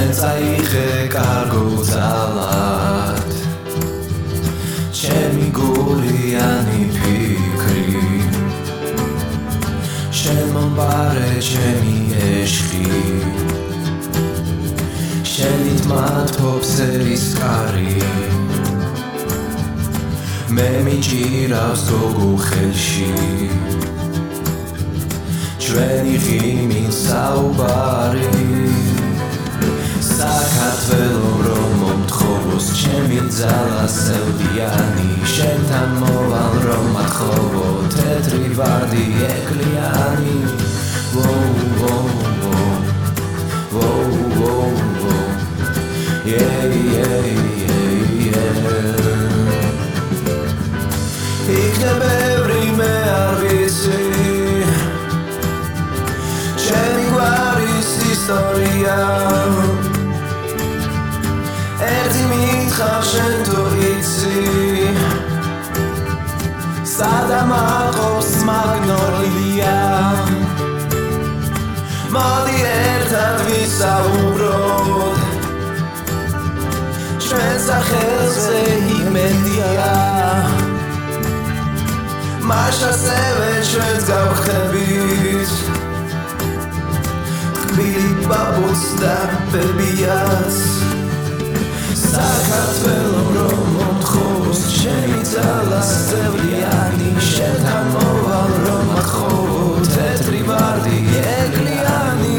წაიხე კარგო ძალად ჩემი გულიანი ფიქრი შენ მომბარე ჩემი ეშხი შენით მათობს ერისკარი მე მიჭირავს გოგო ხელში ჩვენი ღიმილ საუბარი საქართველო რომ მომთხოვოს ჩემი ძალა სევდიანი შენთან მოვალ რომ მათხოვო თეთრი ვარდი ეკლიანი იქნებ ბევრი მე არ ვიცი ჩემი გვარის ისტორია ერთი მითხარ შენ თუ იცი სადამაყობს მაგნოლია მოდი ერთად ვისაუბროთ ჩვენ სახელზე იმედია მას ასევე ჩვენს გავხდებით ტკბილი ბაბუც და ბებიაც საქართველო რომ მომთხოვოს ჩემი ძალა სევდიანი შენთან მოვალ რომ მათხოვო თეთრი ვარდი ეკლიანი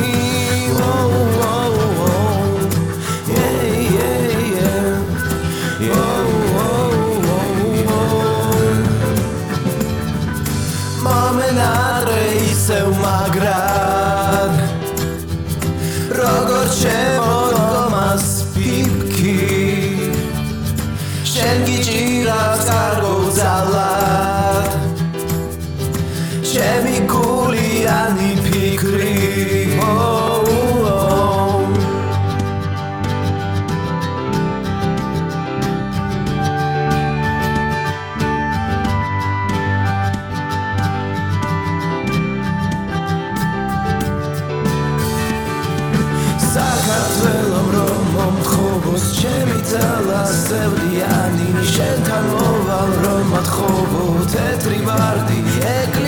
მომენატრე ისევ მაგრად როგორ ჩემო დომას შენ გიჭირავს კარგო ძალად ჩემი გულიანი ფიქრი საქართველო რომ მომთხოვოს ჩემი ძალა სევდიანი შენთან მოვალ რომ მათხოვო თეთრი ვარდი